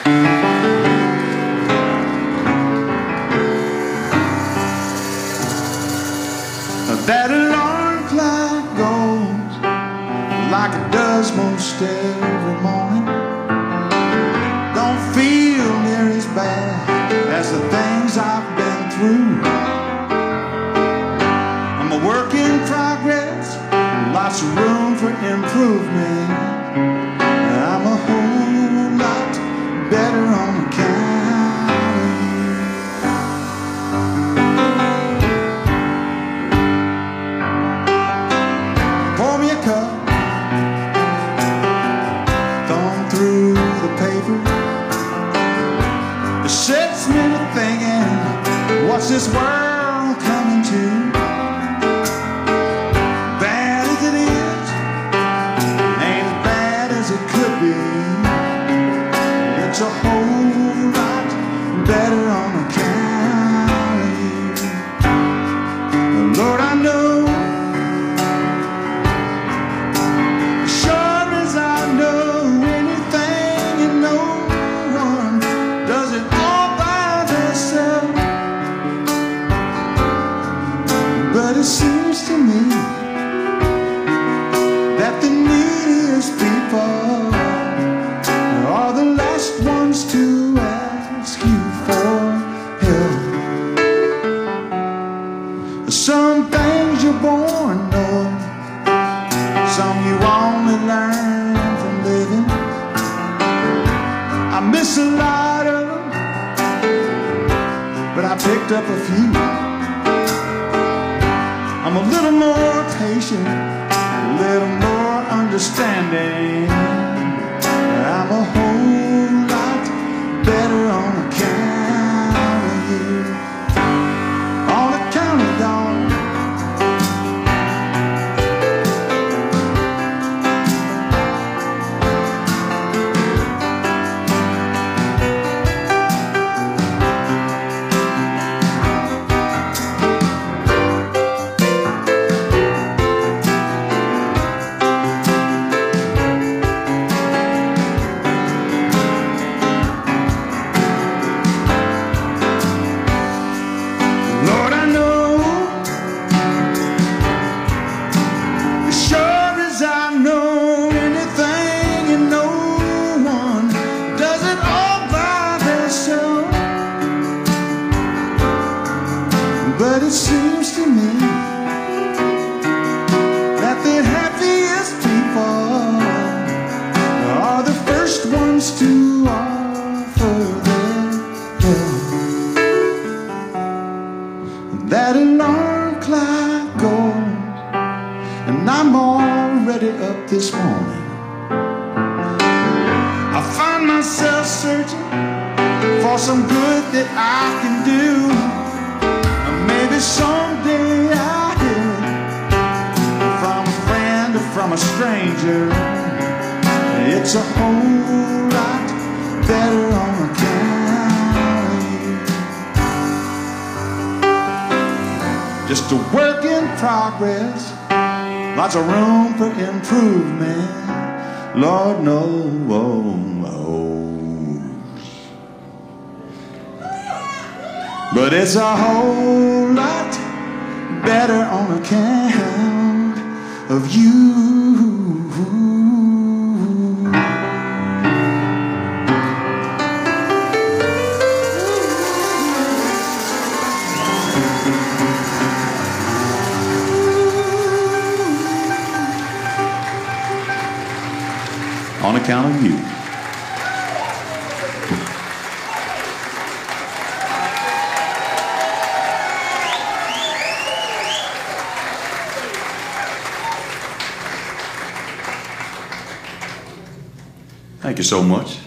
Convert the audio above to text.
That alarm clock goes like it does most every morning. Don't feel near as bad as the things I've been through. I'm a work in progress, lots of room for improvement. I'm a whole lot better on account. Through the paper, it sets me to thinking, what's this world coming to? Bad as it is, ain't as bad as it could be. It's a whole lot better on account of you. Lord, I know, sure as I know, but it seems to me that the neediest people are the last ones to ask you for help. Some things you're born knowing, some you only learn from living. I miss a lot of them, but I picked up a few. I'm a little more patient, a little more understanding. I'm a whole lot better on account of you. On account of y'all. But it seems to me that the happiest people are the first ones to offer their help. That alarm clock goes, and I'm already up this morning. I find myself searching for some good that I can do. Maybe someday I'll hear it from a friend or from a stranger. It's a whole lot better on account of you. Just a work in progress, lots of room for improvement. Lord knows. But it's a whole lot better on account of you. On account of you. Thank you so much.